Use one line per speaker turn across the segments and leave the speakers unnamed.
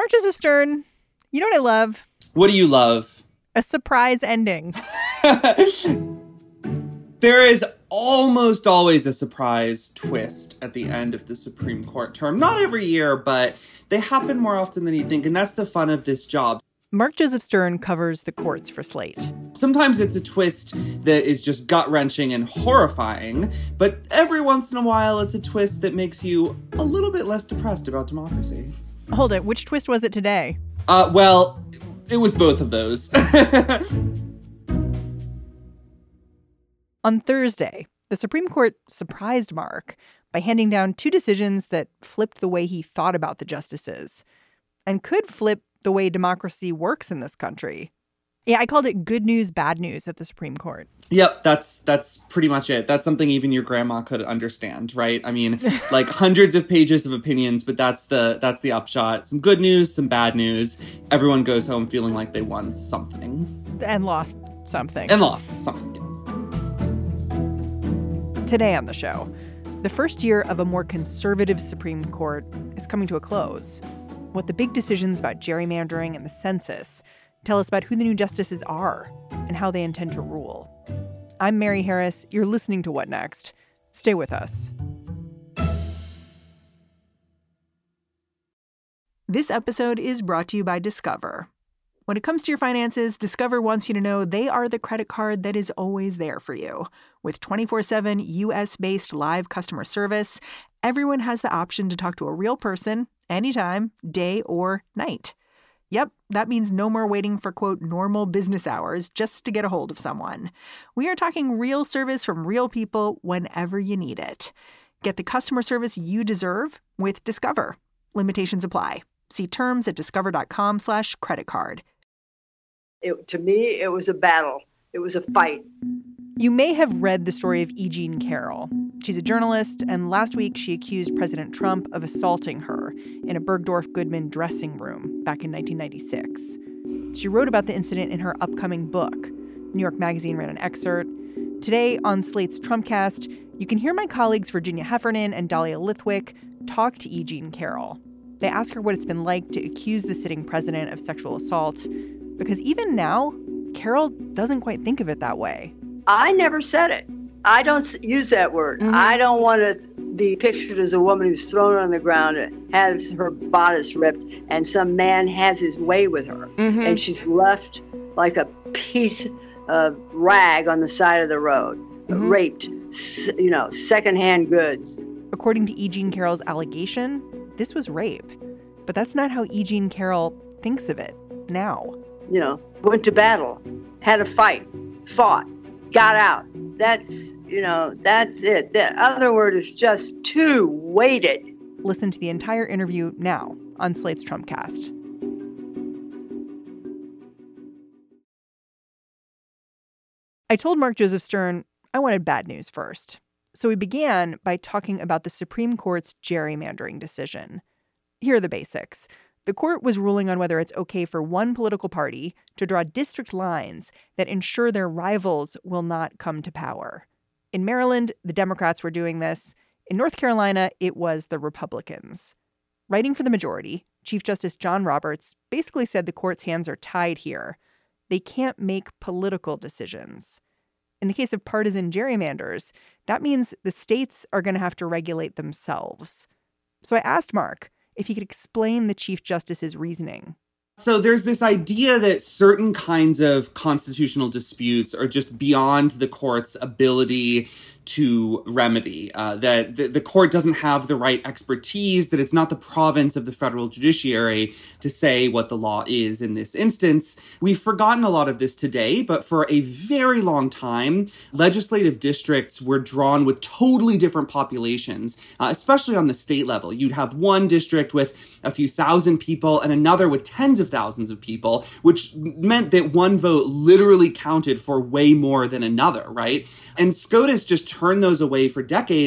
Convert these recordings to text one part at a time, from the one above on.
Mark Joseph Stern, you know what I love?
What do you love?
A surprise ending.
There is almost always a surprise twist at the end of the Supreme Court term. Not every year, but they happen more often than you think, and that's the fun of this job.
Mark Joseph Stern covers the courts for Slate.
Sometimes it's a twist that is just gut-wrenching and horrifying, but every once in a while it's a twist that makes you a little bit less depressed about democracy.
Hold it, which twist was it today?
Well, it was both of those.
On Thursday, the Supreme Court surprised Mark by handing down two decisions that flipped the way he thought about the justices and could flip the way democracy works in this country. Yeah, I called it good news, bad news at the Supreme Court.
Yep, that's pretty much it. That's something even your grandma could understand, right? I mean, like hundreds of pages of opinions, but that's the upshot. Some good news, some bad news. Everyone goes home feeling like they won something.
And lost something. Today on the show, the first year of a more conservative Supreme Court is coming to a close. What the big decisions about gerrymandering and the census tell us about who the new justices are and how they intend to rule. I'm Mary Harris. You're listening to What Next? Stay with us. This episode is brought to you by Discover. When it comes to your finances, Discover wants you to know they are the credit card that is always there for you. With 24/7 U.S.-based live customer service, everyone has the option to talk to a real person anytime, day or night. Yep, that means no more waiting for, quote, normal business hours just to get a hold of someone. We are talking real service from real people whenever you need it. Get the customer service you deserve with Discover. Limitations apply. See terms at discover.com/creditcard.
To me, it was a battle. It was a fight.
You may have read the story of E. Jean Carroll. She's a journalist, and last week she accused President Trump of assaulting her in a Bergdorf Goodman dressing room back in 1996. She wrote about the incident in her upcoming book. New York Magazine ran an excerpt. Today on Slate's Trumpcast, you can hear my colleagues Virginia Heffernan and Dahlia Lithwick talk to E. Jean Carroll. They ask her what it's been like to accuse the sitting president of sexual assault, because even now, Carroll doesn't quite think of it that way.
I never said it. I don't use that word. Mm-hmm. I don't want to be pictured as a woman who's thrown on the ground and has her bodice ripped and some man has his way with her. Mm-hmm. And she's left like a piece of rag on the side of the road, raped, secondhand goods.
According to E. Jean Carroll's allegation, this was rape. But that's not how E. Jean Carroll thinks of it now.
Went to battle, had a fight, fought, got out. That's it. The other word is just too weighted.
Listen to the entire interview now on Slate's Trumpcast. I told Mark Joseph Stern I wanted bad news first. So we began by talking about the Supreme Court's gerrymandering decision. Here are the basics. The court was ruling on whether it's okay for one political party to draw district lines that ensure their rivals will not come to power. In Maryland, the Democrats were doing this. In North Carolina, it was the Republicans. Writing for the majority, Chief Justice John Roberts basically said the court's hands are tied here. They can't make political decisions. In the case of partisan gerrymanders, that means the states are going to have to regulate themselves. So I asked Mark if he could explain the Chief Justice's reasoning.
So there's this idea that certain kinds of constitutional disputes are just beyond the court's ability to remedy, that the court doesn't have the right expertise, that it's not the province of the federal judiciary to say what the law is in this instance. We've forgotten a lot of this today, but for a very long time, legislative districts were drawn with totally different populations, especially on the state level. You'd have one district with a few thousand people and another with tens of thousands of people, which meant that one vote literally counted for way more than another, right? And SCOTUS just turned those away for decades.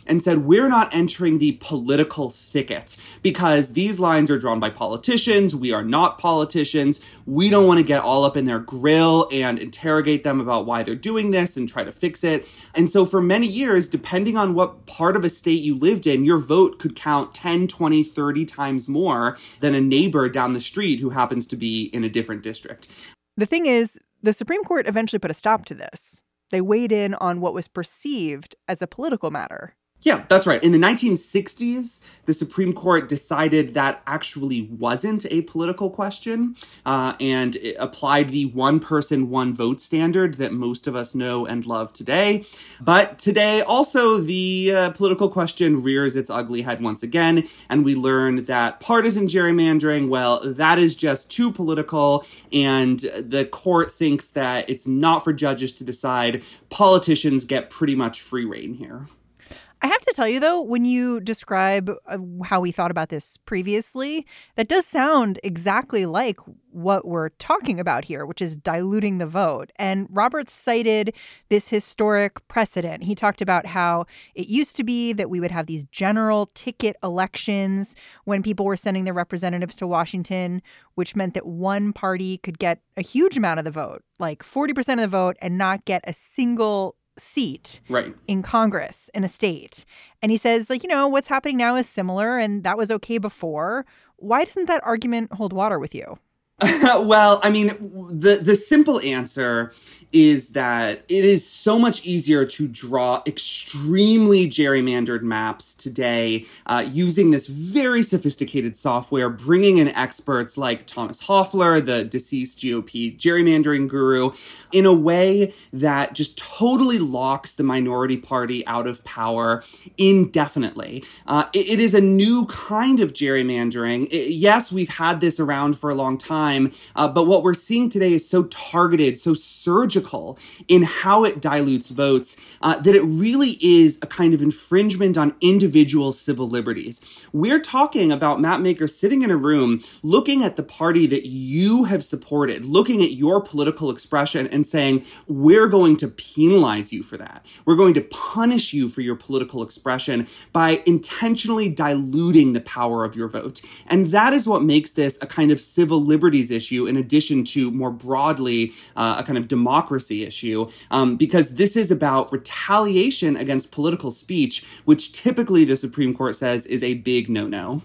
and said, we're not entering the political thicket because these lines are drawn by politicians. We are not politicians. We don't want to get all up in their grill and interrogate them about why they're doing this and try to fix it. And so for many years, depending on what part of a state you lived in, your vote could count 10, 20, 30 times more than a neighbor down the street who happens to be in a different district.
The thing is, the Supreme Court eventually put a stop to this. They weighed in on what was perceived as a political matter.
Yeah, that's right. In the 1960s, the Supreme Court decided that actually wasn't a political question, and it applied the one person, one vote standard that most of us know and love today. But today, also, the political question rears its ugly head once again, and we learn that partisan gerrymandering, well, that is just too political, and the court thinks that it's not for judges to decide. Politicians get pretty much free rein here.
I have to tell you, though, when you describe how we thought about this previously, that does sound exactly like what we're talking about here, which is diluting the vote. And Roberts cited this historic precedent. He talked about how it used to be that we would have these general ticket elections when people were sending their representatives to Washington, which meant that one party could get a huge amount of the vote, like 40% of the vote, and not get a single seat in Congress in a state. And he says, what's happening now is similar, and that was okay before. Why doesn't that argument hold water with you?
Well, I mean, the simple answer is that it is so much easier to draw extremely gerrymandered maps today using this very sophisticated software, bringing in experts like Thomas Hofeller, the deceased GOP gerrymandering guru, in a way that just totally locks the minority party out of power indefinitely. It is a new kind of gerrymandering. Yes, we've had this around for a long time, but what we're seeing today is so targeted, so surgical in how it dilutes votes that it really is a kind of infringement on individual civil liberties. We're talking about mapmakers sitting in a room, looking at the party that you have supported, looking at your political expression and saying, we're going to penalize you for that. We're going to punish you for your political expression by intentionally diluting the power of your vote. And that is what makes this a kind of civil liberties issue in addition to more broadly a kind of democracy issue, because this is about retaliation against political speech, which typically the Supreme Court says is a big no-no.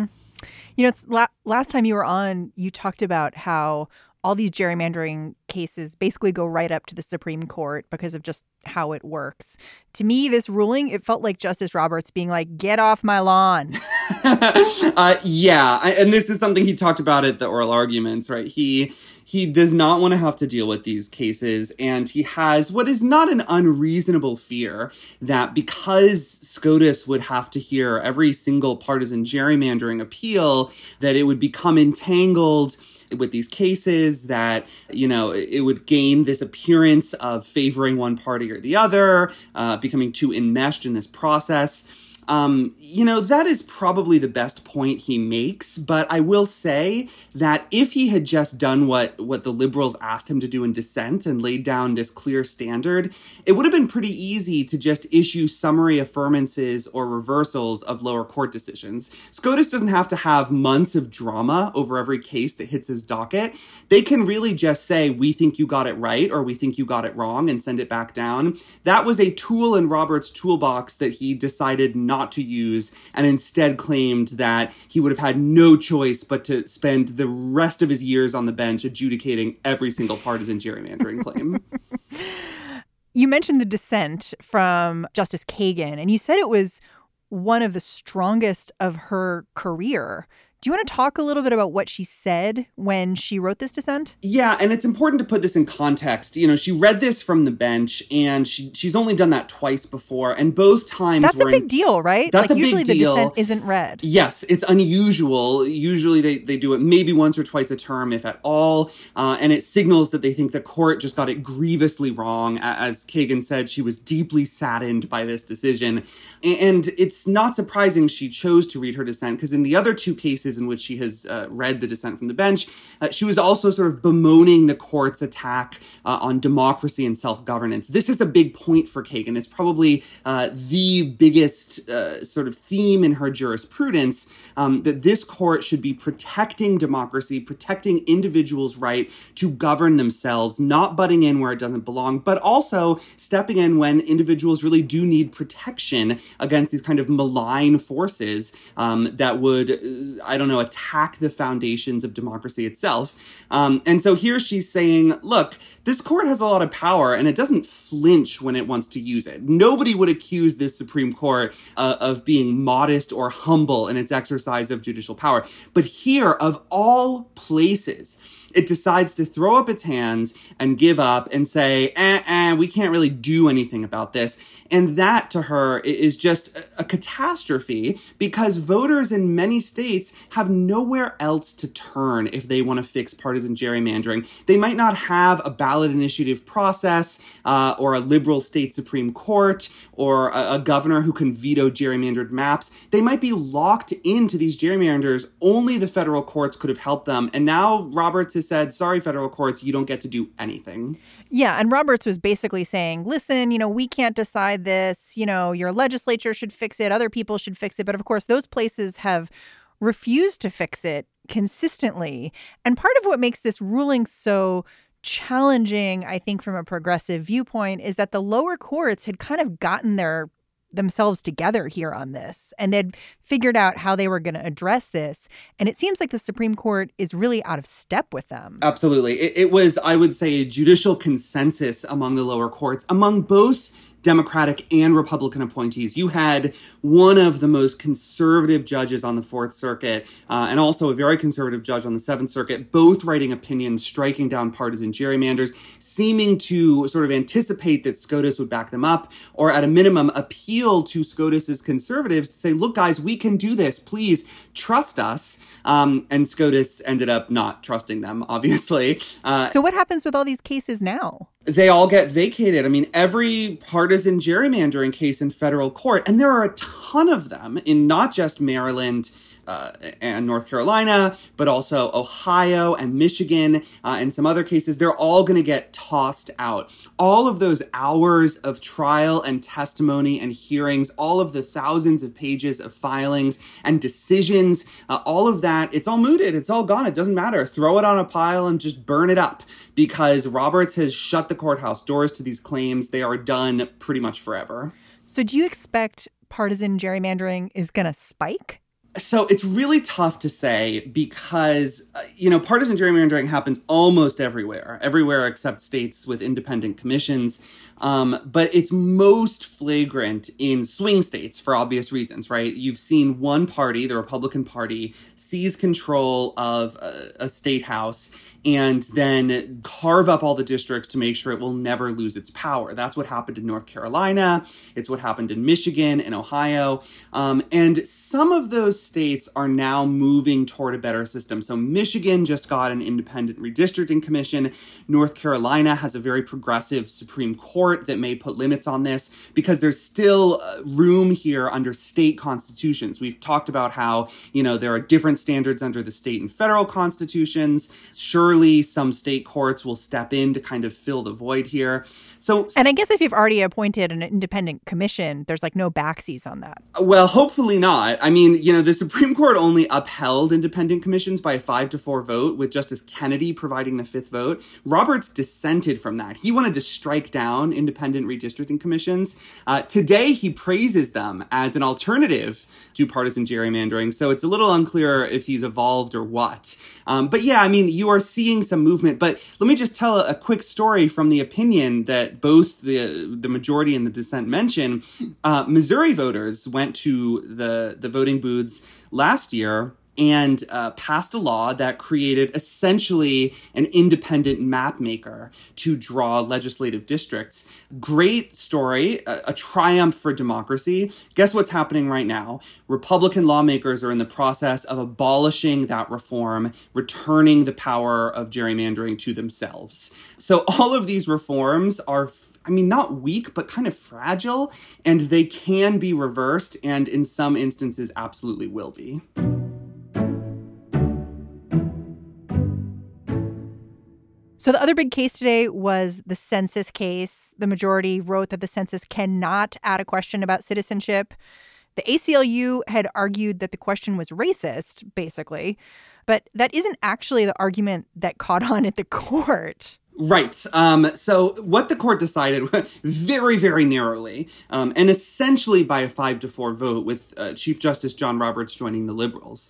It's last time you were on, you talked about how all these gerrymandering cases basically go right up to the Supreme Court because of just how it works. To me, this ruling, it felt like Justice Roberts being like, get off my lawn.
Yeah. And this is something he talked about at the oral arguments, right? He does not want to have to deal with these cases. And he has what is not an unreasonable fear that because SCOTUS would have to hear every single partisan gerrymandering appeal, that it would become entangled with these cases, that, it would gain this appearance of favoring one party or the other, becoming too enmeshed in this process. That is probably the best point he makes, but I will say that if he had just done what the liberals asked him to do in dissent and laid down this clear standard, it would have been pretty easy to just issue summary affirmances or reversals of lower court decisions. SCOTUS doesn't have to have months of drama over every case that hits his docket. They can really just say, we think you got it right, or we think you got it wrong, and send it back down. That was a tool in Roberts' toolbox that he decided not to use, and instead claimed that he would have had no choice but to spend the rest of his years on the bench adjudicating every single partisan gerrymandering claim.
You mentioned the dissent from Justice Kagan, and you said it was one of the strongest of her career. Do you want to talk a little bit about what she said when she wrote this dissent?
Yeah, and it's important to put this in context. She read this from the bench, and she's only done that twice before, and both times
That's a big deal, right?
That's a big deal.
Usually the dissent isn't read.
Yes, it's unusual. Usually they do it maybe once or twice a term, if at all, and it signals that they think the court just got it grievously wrong. As Kagan said, she was deeply saddened by this decision, and it's not surprising she chose to read her dissent, because in the other two cases, cases in which she has read the dissent from the bench. She was also sort of bemoaning the court's attack on democracy and self-governance. This is a big point for Kagan. It's probably the biggest sort of theme in her jurisprudence, that this court should be protecting democracy, protecting individuals' right to govern themselves, not butting in where it doesn't belong, but also stepping in when individuals really do need protection against these kind of malign forces that would, attack the foundations of democracy itself. And so here she's saying, look, this court has a lot of power and it doesn't flinch when it wants to use it. Nobody would accuse this Supreme Court of being modest or humble in its exercise of judicial power. But here, of all places, it decides to throw up its hands and give up and say, we can't really do anything about this. And that to her is just a catastrophe, because voters in many states have nowhere else to turn if they want to fix partisan gerrymandering. They might not have a ballot initiative process or a liberal state Supreme Court or a governor who can veto gerrymandered maps. They might be locked into these gerrymanders. Only the federal courts could have helped them. And now Roberts has said, sorry, federal courts, you don't get to do anything.
Yeah, and Roberts was basically saying, listen, we can't decide this. Your legislature should fix it. Other people should fix it. But of course, those places have refused to fix it consistently. And part of what makes this ruling so challenging, I think, from a progressive viewpoint, is that the lower courts had kind of gotten themselves together here on this, and they'd figured out how they were going to address this. And it seems like the Supreme Court is really out of step with them.
Absolutely. It was, I would say, a judicial consensus among the lower courts, among both Democratic and Republican appointees. You had one of the most conservative judges on the Fourth Circuit and also a very conservative judge on the Seventh Circuit, both writing opinions striking down partisan gerrymanders, seeming to sort of anticipate that SCOTUS would back them up, or at a minimum appeal to SCOTUS's conservatives to say, look, guys, we can do this. Please trust us. And SCOTUS ended up not trusting them, obviously.
So what happens with all these cases now?
They all get vacated. I mean, every partisan gerrymandering case in federal court, and there are a ton of them in not just Maryland and North Carolina, but also Ohio and Michigan and some other cases, they're all going to get tossed out. All of those hours of trial and testimony and hearings, all of the thousands of pages of filings and decisions, all of that, it's all mooted. It's all gone. It doesn't matter. Throw it on a pile and just burn it up, because Roberts has shut the courthouse doors to these claims. They are done pretty much forever.
So do you expect partisan gerrymandering is going to spike?
So it's really tough to say because, partisan gerrymandering happens almost everywhere except states with independent commissions. But it's most flagrant in swing states for obvious reasons, right? You've seen one party, the Republican Party, seize control of a state house and then carve up all the districts to make sure it will never lose its power. That's what happened in North Carolina. It's what happened in Michigan and Ohio. And some of those states are now moving toward a better system. So Michigan just got an independent redistricting commission. North Carolina has a very progressive Supreme Court that may put limits on this, because there's still room here under state constitutions. We've talked about how, there are different standards under the state and federal constitutions. Surely some state courts will step in to kind of fill the void here.
And I guess if you've already appointed an independent commission, there's no backsies on that.
Well, hopefully not. I mean, the Supreme Court only upheld independent commissions by a 5-4 vote, with Justice Kennedy providing the fifth vote. Roberts dissented from that. He wanted to strike down independent redistricting commissions. Today, he praises them as an alternative to partisan gerrymandering. So it's a little unclear if he's evolved or what. But yeah, I mean, you are seeing some movement. But let me just tell a quick story from the opinion that both the majority and the dissent mention. Missouri voters went to the voting booths last year and passed a law that created essentially an independent map maker to draw legislative districts. Great story, a triumph for democracy. Guess what's happening right now? Republican lawmakers are in the process of abolishing that reform, returning the power of gerrymandering to themselves. So all of these reforms are not weak, but kind of fragile, and they can be reversed, and in some instances absolutely will be.
So the other big case today was the census case. The majority wrote that the census cannot add a question about citizenship. The ACLU had argued that the question was racist, basically. But that isn't actually the argument that caught on at the court.
Right. So what the court decided very, very narrowly, and essentially by a 5-4 vote with Chief Justice John Roberts joining the liberals,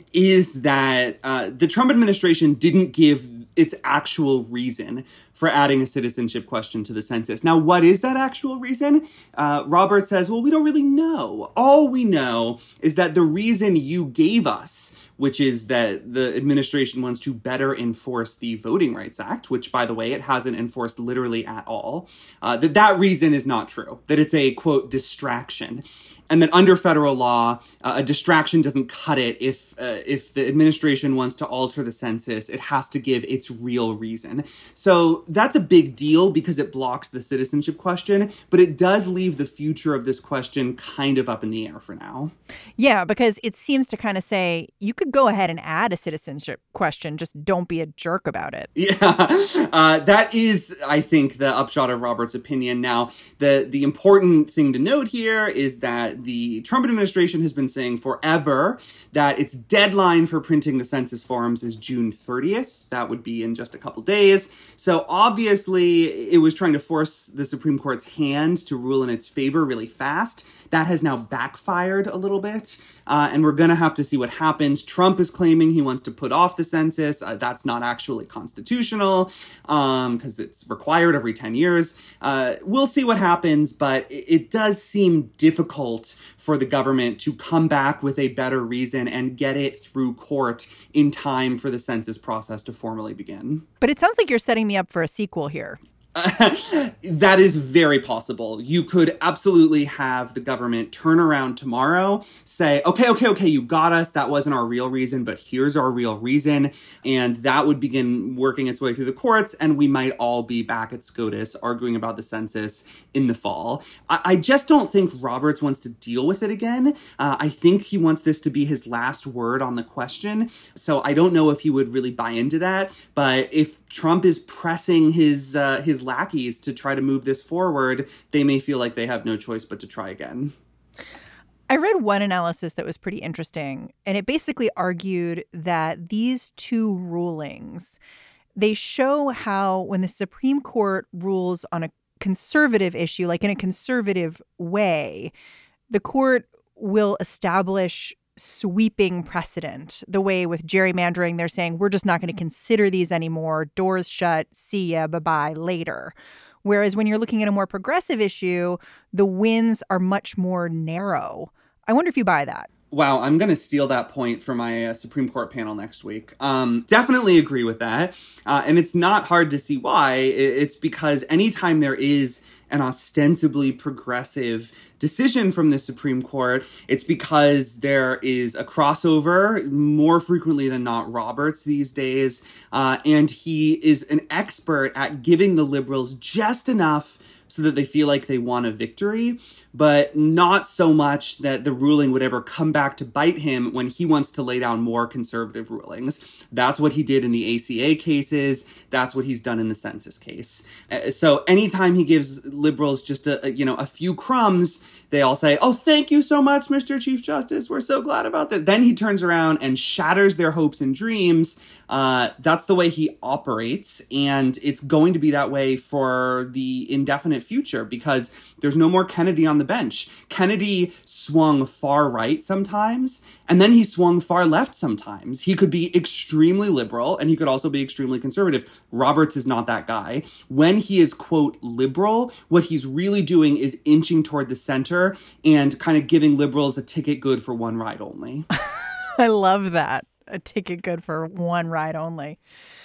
is that the Trump administration didn't give its actual reason for adding a citizenship question to the census. Now, what is that actual reason? Roberts says, well, we don't really know. All we know is that the reason you gave us, which is that the administration wants to better enforce the Voting Rights Act, which, by the way, it hasn't enforced literally at all, that reason is not true, that it's a, quote, distraction. And that under federal law, a distraction doesn't cut it. If the administration wants to alter the census, it has to give its real reason. So that's a big deal because it blocks the citizenship question, but it does leave the future of this question kind of up in the air for now.
Yeah, because it seems to kind of say you could go ahead and add a citizenship question, just don't be a jerk about it.
Yeah, that is, I think, the upshot of Roberts' opinion. Now, the important thing to note here is that the Trump administration has been saying forever that its deadline for printing the census forms is June 30th. That would be in just a couple days. So obviously, it was trying to force the Supreme Court's hand to rule in its favor really fast. That has now backfired a little bit, and we're going to have to see what happens. Trump is claiming he wants to put off the census. That's not actually constitutional because it's required every 10 years. We'll see what happens, but it does seem difficult for the government to come back with a better reason and get it through court in time for the census process to formally begin.
But it sounds like you're setting me up for a sequel here.
That is very possible. You could absolutely have the government turn around tomorrow, say, okay, you got us. That wasn't our real reason, but here's our real reason. And that would begin working its way through the courts, and we might all be back at SCOTUS arguing about the census in the fall. I just don't think Roberts wants to deal with it again. I think he wants this to be his last word on the question. So I don't know if he would really buy into that. But if Trump is pressing his lackeys to try to move this forward, they may feel like they have no choice but to try again.
I read one analysis that was pretty interesting, and it basically argued that these two rulings, they show how when the Supreme Court rules on a conservative issue, like in a conservative way, the court will establish sweeping precedent. The way with gerrymandering, they're saying, we're just not going to consider these anymore. Doors shut. See ya. Bye-bye later. Whereas when you're looking at a more progressive issue, the wins are much more narrow. I wonder if you buy that.
Wow, I'm going to steal that point from my Supreme Court panel next week. Definitely agree with that. And it's not hard to see why. It's because anytime there is an ostensibly progressive decision from the Supreme Court, it's because there is a crossover, more frequently than not Roberts these days, and he is an expert at giving the liberals just enough so that they feel like they won a victory, but not so much that the ruling would ever come back to bite him when he wants to lay down more conservative rulings. That's what he did in the ACA cases. That's what he's done in the census case. So anytime he gives liberals just a few crumbs, they all say, oh, thank you so much, Mr. Chief Justice. We're so glad about this. Then he turns around and shatters their hopes and dreams. That's the way he operates. And it's going to be that way for the indefinite future because there's no more Kennedy on the bench. Kennedy swung far right sometimes, and then he swung far left sometimes. He could be extremely liberal, and he could also be extremely conservative. Roberts is not that guy. When he is, quote, liberal, what he's really doing is inching toward the center and kind of giving liberals a ticket good for one ride only.
I love that. A ticket good for one ride only.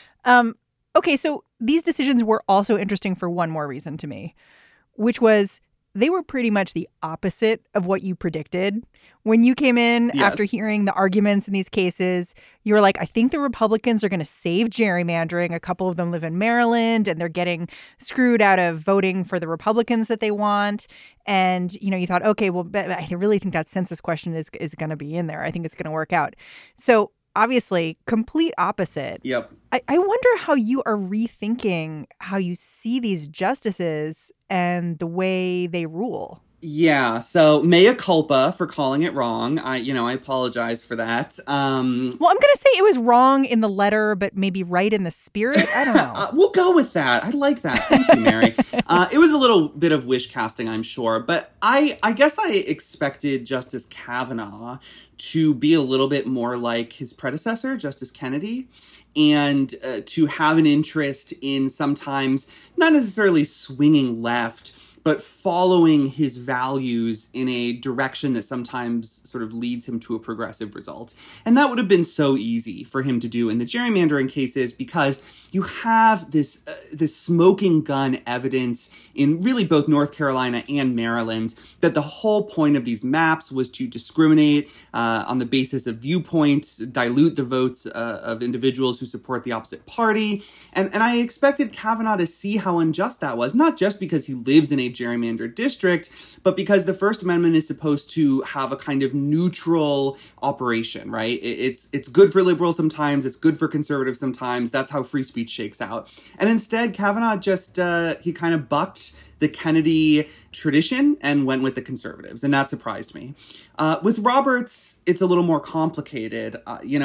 Okay, so these decisions were also interesting for one more reason to me, which was they were pretty much the opposite of what you predicted. When you came in after hearing the arguments in these cases, you were like, I think the Republicans are going to save gerrymandering. A couple of them live in Maryland and they're getting screwed out of voting for the Republicans that they want. And, you thought, okay, well, I really think that census question is going to be in there. I think it's going to work out. So obviously complete opposite.
Yep.
I wonder how you are rethinking how you see these justices and the way they rule.
Yeah, so mea culpa for calling it wrong. I apologize for that.
Well, I'm going to say it was wrong in the letter, but maybe right in the spirit. I don't know.
We'll go with that. I like that. Thank you, Mary. It was a little bit of wish casting, I'm sure. But I guess I expected Justice Kavanaugh to be a little bit more like his predecessor, Justice Kennedy, and to have an interest in sometimes not necessarily swinging left, but following his values in a direction that sometimes sort of leads him to a progressive result. And that would have been so easy for him to do in the gerrymandering cases because you have this smoking gun evidence in really both North Carolina and Maryland that the whole point of these maps was to discriminate on the basis of viewpoints, dilute the votes of individuals who support the opposite party. And I expected Kavanaugh to see how unjust that was, not just because he lives in a gerrymandered district, but because the First Amendment is supposed to have a kind of neutral operation, right? It's good for liberals sometimes, it's good for conservatives sometimes. That's how free speech shakes out. And instead, Kavanaugh just, he kind of bucked the Kennedy tradition and went with the conservatives, and that surprised me. With Roberts, it's a little more complicated.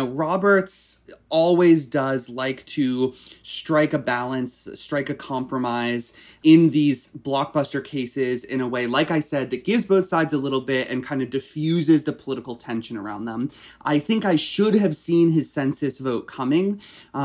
Roberts always does like to strike a balance, strike a compromise in these blockbuster cases in a way, like I said, that gives both sides a little bit and kind of diffuses the political tension around them. I think I should have seen his census vote coming,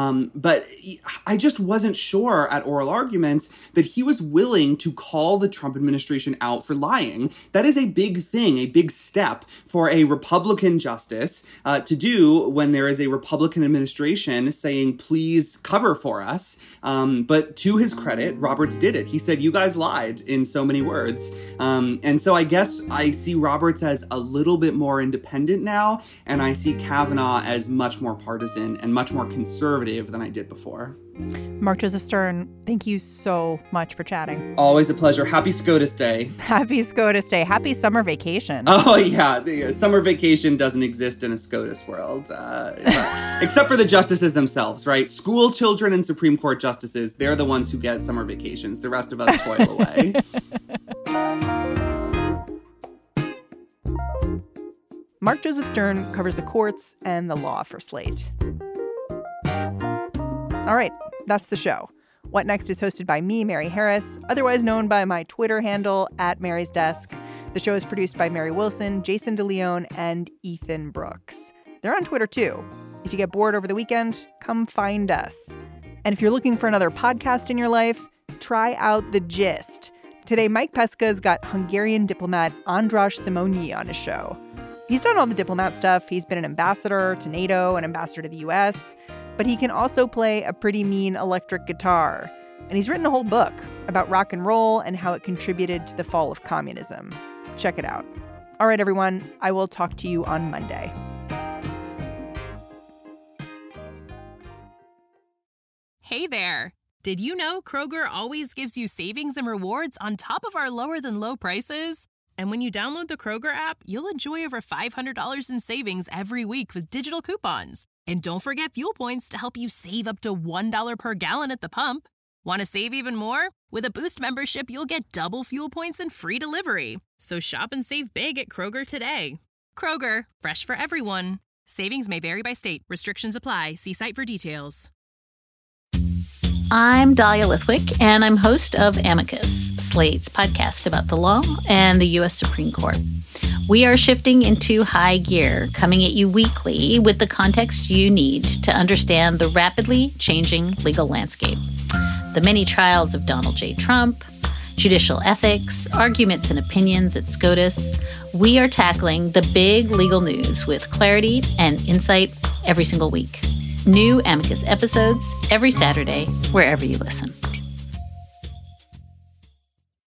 but I just wasn't sure at oral arguments that he was willing to call the Trump administration out for lying. That is a big thing, a big step for a Republican justice to do when there is a Republican administration saying, please cover for us. But to his credit, Roberts did it. He said, you guys lied in so many words. And so I guess I see Roberts as a little bit more independent now, and I see Kavanaugh as much more partisan and much more conservative than I did before.
Mark Joseph Stern, thank you so much for chatting.
Always a pleasure. Happy SCOTUS Day.
Happy SCOTUS Day. Happy summer vacation.
Oh, yeah. The summer vacation doesn't exist in a SCOTUS world, except for the justices themselves, right? School children and Supreme Court justices, they're the ones who get summer vacations. The rest of us toil away.
Mark Joseph Stern covers the courts and the law for Slate. All right, that's the show. What Next is hosted by me, Mary Harris, otherwise known by my Twitter handle @MarysDesk. The show is produced by Mary Wilson, Jason DeLeon, and Ethan Brooks. They're on Twitter, too. If you get bored over the weekend, come find us. And if you're looking for another podcast in your life, try out The Gist. Today, Mike Pesca's got Hungarian diplomat András Simonyi on his show. He's done all the diplomat stuff. He's been an ambassador to NATO, an ambassador to the U.S., but he can also play a pretty mean electric guitar. And he's written a whole book about rock and roll and how it contributed to the fall of communism. Check it out. All right, everyone, I will talk to you on Monday.
Hey there. Did you know Kroger always gives you savings and rewards on top of our lower than low prices? And when you download the Kroger app, you'll enjoy over $500 in savings every week with digital coupons. And don't forget fuel points to help you save up to $1 per gallon at the pump. Want to save even more? With a Boost membership, you'll get double fuel points and free delivery. So shop and save big at Kroger today. Kroger, fresh for everyone. Savings may vary by state. Restrictions apply. See site for details.
I'm Dahlia Lithwick, and I'm host of Amicus, Slate's podcast about the law and the U.S. Supreme Court. We are shifting into high gear, coming at you weekly with the context you need to understand the rapidly changing legal landscape. The many trials of Donald J. Trump, judicial ethics, arguments and opinions at SCOTUS. We are tackling the big legal news with clarity and insight every single week. New Amicus episodes every Saturday, wherever you listen.